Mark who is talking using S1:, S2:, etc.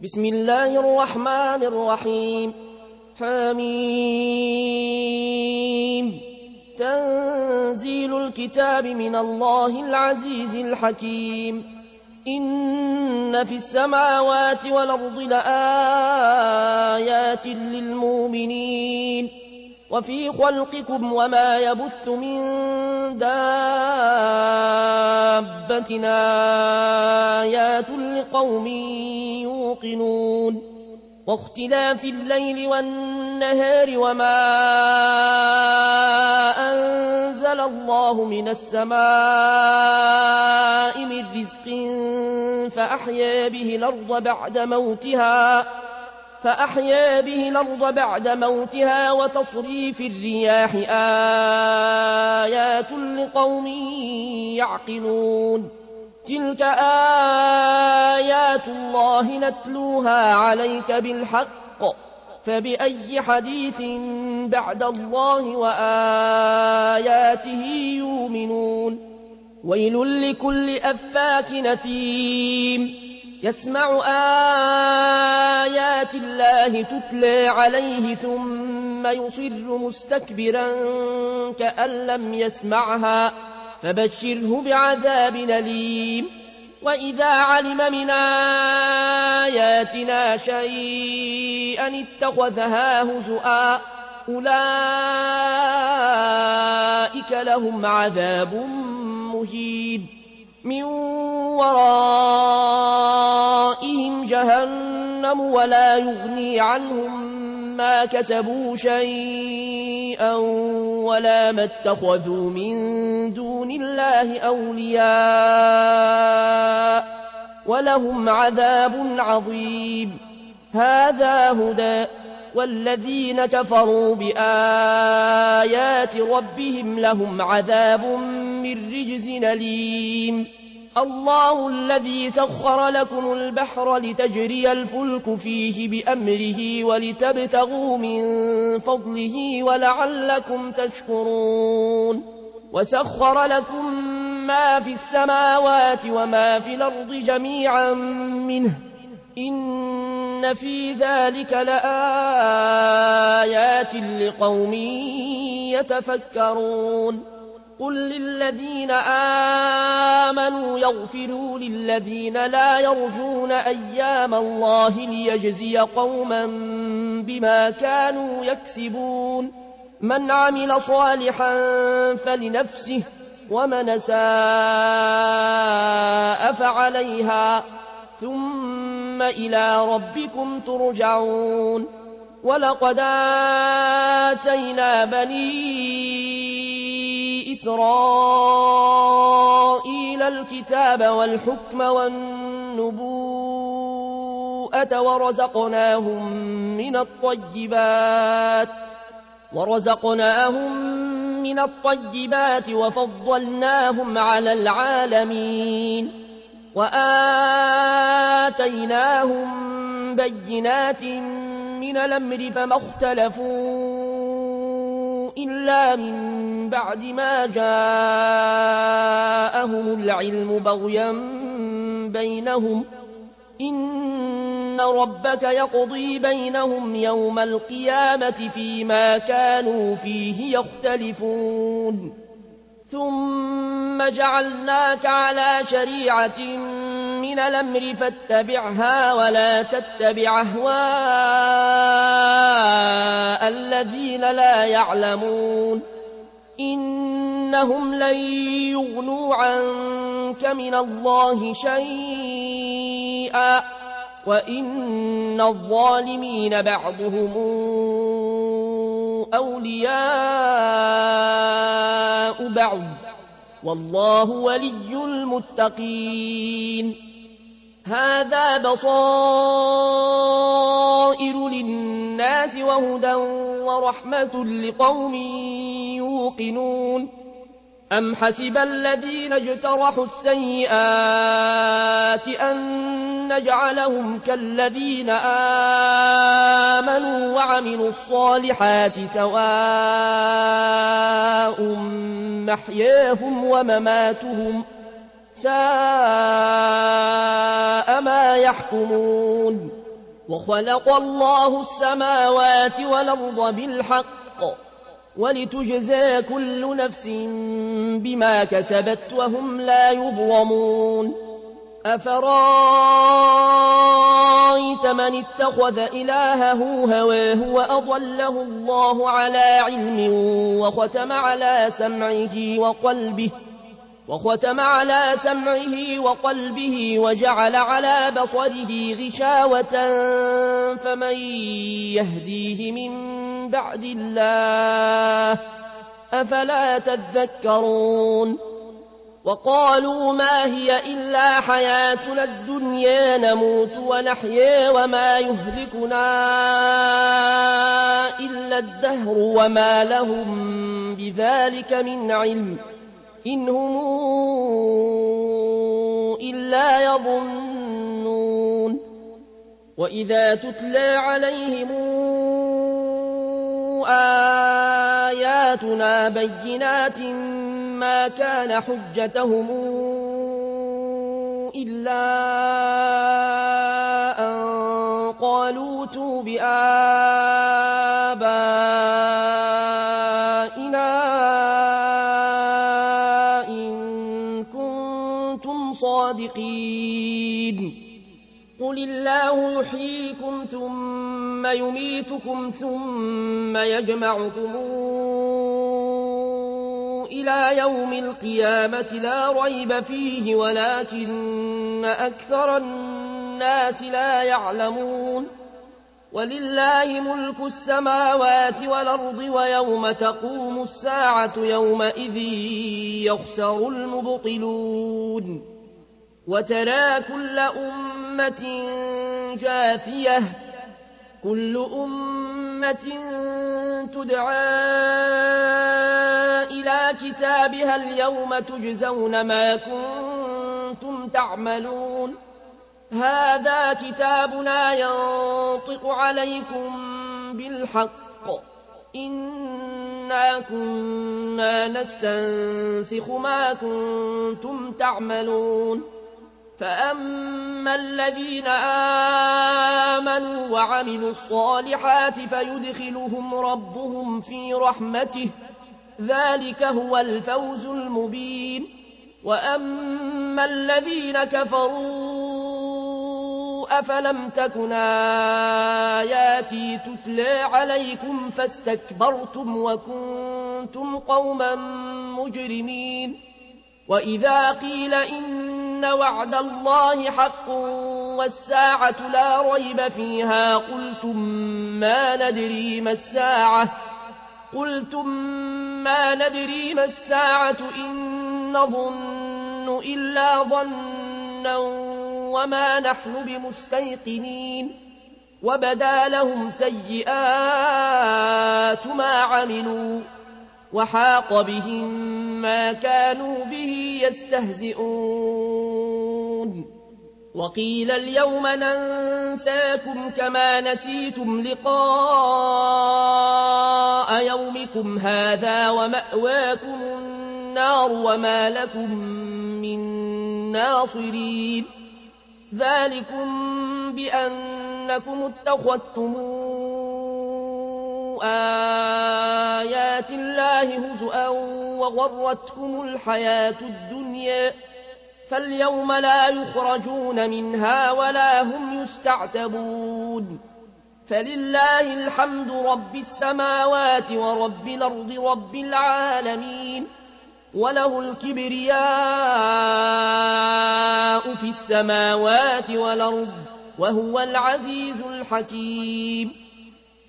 S1: بسم الله الرحمن الرحيم. حميم. تنزيل الكتاب من الله العزيز الحكيم. إن في السماوات والأرض لآيات للمؤمنين وفي خلقكم وما يبث من دابة آيات لقوم يوقنون واختلاف الليل والنهار وما أنزل الله من السماء من رزق فأحيا به الأرض بعد موتها وتصريف الرياح آيات لقوم يعقلون. تلك آيات الله نتلوها عليك بالحق فبأي حديث بعد الله وآياته يؤمنون. ويل لكل أفاك نثيم يسمع آيات الله تتلى عليه ثم يصر مستكبرا كأن لم يسمعها فبشره بعذاب أليم. وإذا علم من آياتنا شيئا اتخذها هزؤا أولئك لهم عذاب مهين من ورائهم جهنم ولا يغني عنهم ما كسبوا شيئا ولا ما اتخذوا من دون الله أولياء ولهم عذاب عظيم. هذا هدى والذين كفروا بآيات ربهم لهم عذاب من رجز أليم. الله الذي سخر لكم البحر لتجري الفلك فيه بأمره ولتبتغوا من فضله ولعلكم تشكرون. وسخر لكم ما في السماوات وما في الأرض جميعا منه إن في ذلك لآيات لقوم يتفكرون. قل للذين آمنوا يغفروا للذين لا يرجون أيام الله ليجزي قوما بما كانوا يكسبون. من عمل صالحا فلنفسه ومن ساء فعليها ثم إلى ربكم ترجعون. ولقد آتينا بني إسرائيل الكتاب والحكم والنبوءة ورزقناهم من الطيبات وفضلناهم على العالمين وآتيناهم بينات من الأمر فما اختلفوا إلا من بعد ما جاءهم العلم بغيا بينهم إن ربك يقضي بينهم يوم القيامة فيما كانوا فيه يختلفون. ثم جعلناك على شريعة من الأمر فاتبعها ولا تتبع أهواء الذين لا يعلمون إنهم لن يغنوا عنك من الله شيئا وإن الظالمين بعضهم أولياء بعض والله ولي المتقين. هذا بصائر للناس وهدى ورحمة لقوم يوقنون. أم حسب الذين اجترحوا السيئات أن نجعلهم كالذين آمنوا وعملوا الصالحات سواء محياهم ومماتهم ساء ما يحكمون. وخلق الله السماوات والأرض بالحق ولتجزى كل نفس بما كسبت وهم لا يظلمون أفرأيت من اتخذ إلهه هواه وأضله الله على علم وختم على سمعه وقلبه وجعل على بصره غشاوة فمن يهديه من بعد الله أفلا تذكرون وقالوا ما هي إلا حياتنا الدنيا نموت ونحيا وما يهلكنا إلا الدهر وما لهم بذلك من علم إن هم إلا يظنون وإذا تتلى عليهم آياتنا بينات ما كان حجتهم إلا أن قالوا ائتوا بآبائنا إن كنتم صادقين قل الله يحييكم ثم يميتكم ثم يجمعكم إلى يوم القيامة لا ريب فيه ولكن أكثر الناس لا يعلمون ولله ملك السماوات والأرض ويوم تقوم الساعة يومئذ يخسر المبطلون وترى كل أمة جاثية كل أمة تدعى إلى كتابها اليوم تجزون ما كنتم تعملون هذا كتابنا ينطق عليكم بالحق إنا كنا نستنسخ ما كنتم تعملون فأما الذين آمنوا وعملوا الصالحات فيدخلهم ربهم في رحمته ذلك هو الفوز المبين وأما الذين كفروا أفلم تكن آياتي تتلى عليكم فاستكبرتم وكنتم قوما مجرمين وإذا قيل إن وعد الله حق والساعة لا ريب فيها قلتم ما ندري ما الساعة إن نظن إلا ظنا وما نحن بمستيقنين وبدا لهم سيئات ما عملوا وحاق بهم ما كانوا به يستهزئون وقيل اليوم ننساكم كما نسيتم لقاء يومكم هذا ومأواكم النار وما لكم من ناصرين ذلكم بأنكم اتخذتم آيات الله هزؤا وغرتكم الحياة الدنيا فاليوم لا يخرجون منها ولا هم يستعتبون فلله الحمد رب السماوات ورب الأرض رب العالمين وله الكبرياء في السماوات والأرض وهو العزيز الحكيم